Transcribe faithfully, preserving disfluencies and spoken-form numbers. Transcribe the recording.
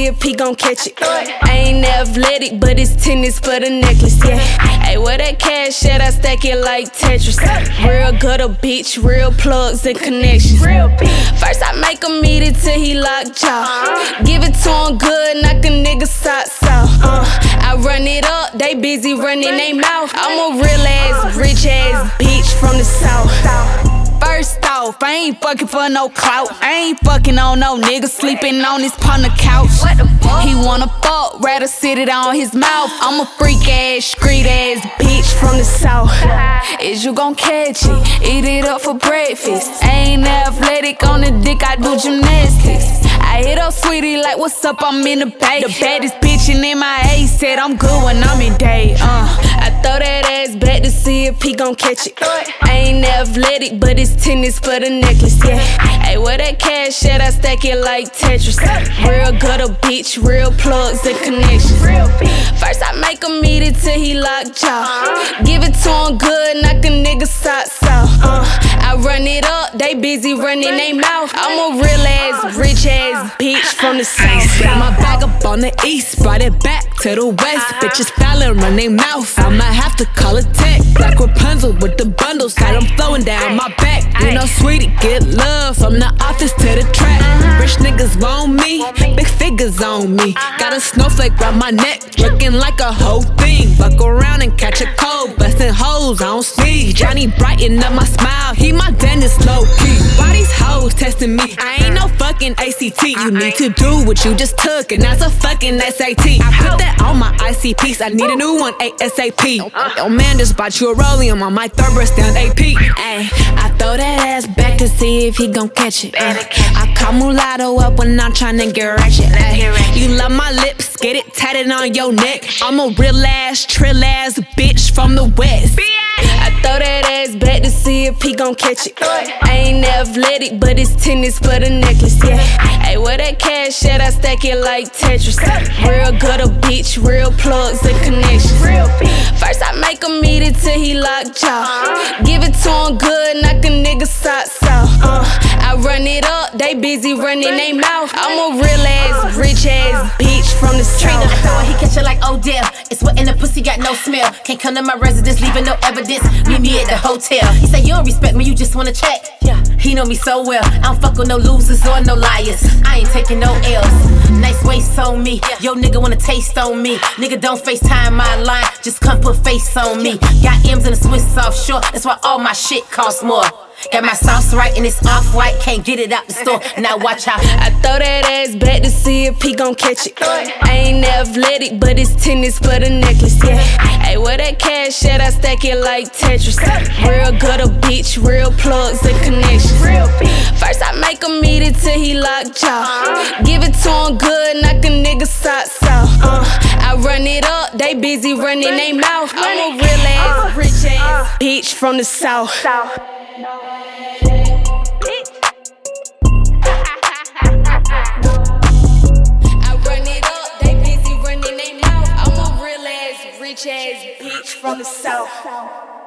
see if he gon' catch it. I ain't athletic, but it's tennis for the necklace, yeah. Hey, where that cash at? I stack it like Tetris. Real gutter bitch, real plugs and connections. First I make him eat it till he locked jaw. Give it to him good, knock a nigga socks off. Uh, I run it up, they busy running they mouth. I'm a real ass, rich ass bitch from the south. First off, I ain't fucking for no clout. I ain't fucking on no nigga sleeping on his partner couch. He wanna fuck, rather sit it on his mouth. I'm a freak ass, street ass bitch from the south. Is you gon' catch it? Eat it up for breakfast. I ain't athletic on the dick, I do gymnastics. I hit up Sweetie like, what's up, I'm in the bay. The baddest bitch in M I A said I'm good when I'm in day. Uh, I throw that ass back to see if he gon' catch it. I ain't athletic, but it's tennis for the necklace, yeah. Hey, where that cash at? I stack it like Tetris. Real gutter bitch, real plugs and connections. First I make him eat it till he locked jaw. Give it to him good, knock a nigga socks off. Uh, I run it up, they busy running they mouth. I'm a real ass, rich ass bitch from the south. Got my bag up on the east, brought it back to the west. Bitches styling, run they mouth. I might have to call it tech. Black Rapunzel with the bundles, got them flowing down my back. You know, Sweetie, get love from the office to the track. Rich niggas want me, big figures on me. Got a snowflake round my neck, looking like a whole thing. Fuck around and catch a cold, bustin' hoes on sleeve. Johnny brighten up my smile, he my dentist low key. Why these hoes testing me? I ain't no fucking A C T. You need to do what you just took, and that's a fucking S A T. I put that on my I C Ps, I need a new one ASAP. Yo man just bought you a rollium on my third breast down A P. Ay, I throw that ass back to see if he gon' catch it. Uh, I call mulatto up when I'm tryna get ratchet. Ay, you love my lips, get it tatted on your neck. I'm a real ass, trill ass bitch from the west. I throw that ass back to see if he gon' catch it. I ain't athletic, but it's tennis for the necklace, yeah. Hey, where that cash at? I stack it like Tetris. Real gutter bitch, real plugs and connections. First I make him eat it till he locked jaw. Give it to him good, knock a nigga socks off. Uh, I run it up, they busy running they mouth. I'm a real ass, rich ass bitch from the south. I throw it, he catch it like Odell. It's wet in the pussy, got no smell. Can't come to my residence, leaving no evidence. Meet me at the hotel. He say you don't respect me, you just wanna check. Yeah, he know me so well. I don't fuck with no losers or no liars. I ain't taking no L's. Nice waist on me. Yo nigga wanna taste on me. Nigga don't FaceTime my line, just come put face on me. Got M's in a Swiss offshore, that's why all my shit costs more. Got my sauce right and it's off-white, can't get it out the store. Now watch out. I throw that ass back to see if he gon' catch it. I ain't athletic, but it's tennis for the necklace, yeah. Hey, where that cash at? I stack it like Tetris. Real gutter bitch, real plugs and connections. First I make him eat it till he locked jaw. Give it to him good, knock a nigga socks off. Uh, I run it up, they busy running they mouth. I'm a real ass, rich ass bitch from the south. I run it up, they busy running they mouth. I'm a real ass, rich ass bitch from the south.